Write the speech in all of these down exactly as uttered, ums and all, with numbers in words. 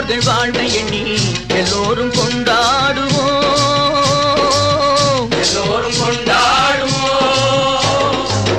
நல்லோர்கள் வாழ்வை எண்ணி எல்லோரும் கொண்டாடுவோம், எல்லோரும் கொண்டாடுவோம்.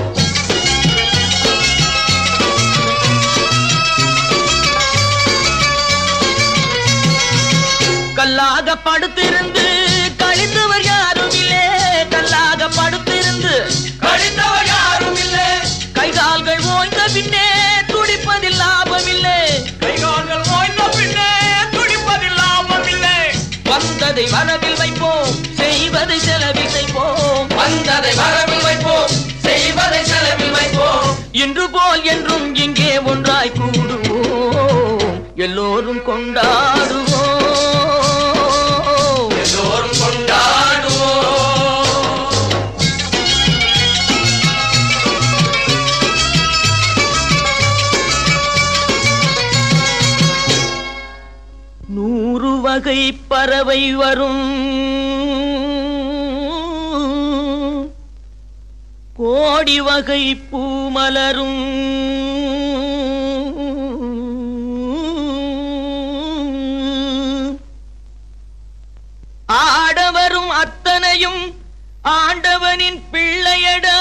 கல்லாக படுத்திருந்து கழித்தவர் யாரும் இல்லை, கல்லாக படுத்திருந்து கழித்தவர் யாரும் இல்லை. கைகால்கள் ஓய்ந்த பின்னே துடிப்பதில் லாபம் இல்லை, கைகால்கள் ஓய்ந்த பின்னே துடிப்பதில் லாபம் இல்லை. வந்ததை வரவில் வைப்போம், செய்வதை செலவில் செய்வோம், வந்ததை வரவில் வைப்போம், செய்வதை செலவில் வைப்போம். இன்று போல் என்றும் இங்கே ஒன்றாய் கூடுவோம், எல்லோரும் கொண்டாடுவோம், எல்லோரும் கொண்டாடுவோம். நூறு வகை பறவை வரும், கோடி வகை பூமலரும், ஆடவரும் அத்தனையும் ஆண்டவனின் பிள்ளையடா,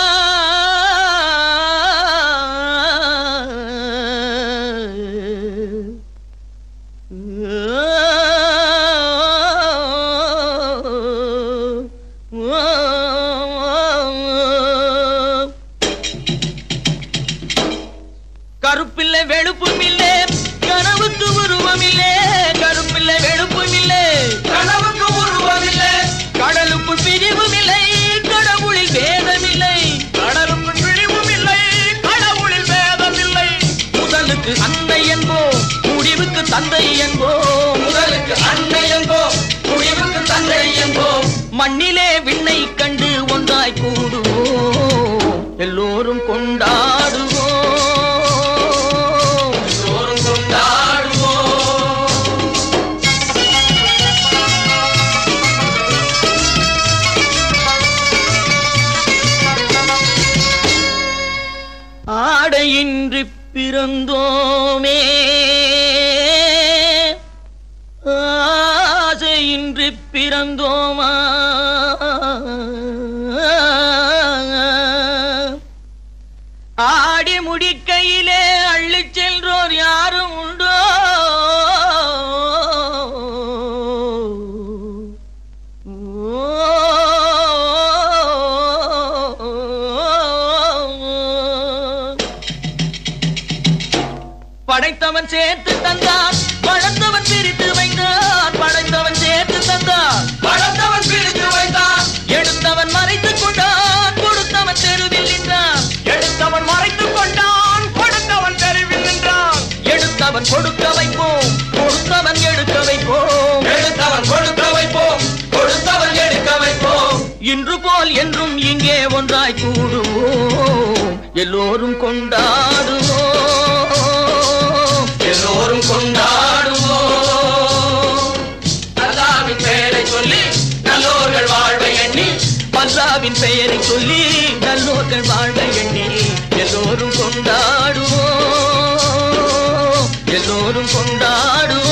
கருப்பில்லை வெளுப்பும் இல்லை கனவுக்கு உருவம் இல்லை, கருப்பில்லை வெளுப்பும் இல்லை கனவுக்கு உருவம் இல்லை. கடலுக்குள் பிரிவும் இல்லை கடவுளில் வேதம் இல்லை, கடலுக்குள் பிரிவும் இல்லை கடவுளில் வேதம் இல்லை. முதலுக்கு அன்னை என்போம் முடிவுக்கு தந்தை என்போம், முதலுக்கு அன்னை என்போம் முடிவுக்கு தந்தை என்போம். மண்ணிலே விண்ணை கண்டு ஒன்றாய் கூடுவோம், எல்லோரும் கொண்டாடுவோம், எல்லோரும் கொண்டாடுவோம். ஆடையின்றி பிறந்தோமே ஆசையின்றி பிறந்தோமா, ஆடி முடிக்கையிலே அள்ளிச் சென்றோர் யாரும் உண்டோ, படைத்தவன் சேர்த்து தந்தான் படைத்தவன் பிரித்து வைத்தான், படைத்தவன் சேர்த்து தந்தான் படைத்தவன் பிரித்து வைத்தான், எடுத்தவன் மறைத்துக் கொண்டான் கொடுத்தவன் தெருவில் நின்றான், எடுத்தவன் மறைத்துக் கொண்டான் கொடுத்தவன் தெருவில் நின்றான். எடுத்தவன் கொடுக்க வைப்போம் கொடுத்தவன் எடுக்க வைப்போம், எடுத்தவன் கொடுக்க வைப்போம் கொடுத்தவன் எடுக்க வைப்போம். இன்று போல் என்றும் இங்கே ஒன்றாய் கூடுவோம், எல்லோரும் கொண்டாடுவோம், எல்லோரும் கொண்டாடுவோம். அல்லாஹ்வின் பெயரை சொல்லி நல்லோர்கள் வாழ்வை எண்ணி, அல்லாஹ்வின் பெயரை சொல்லி நல்லோர்கள் வாழ்வை எண்ணி எல்லோரும் கொண்டாடுவோம், எல்லோரும் கொண்டாடுவோம்.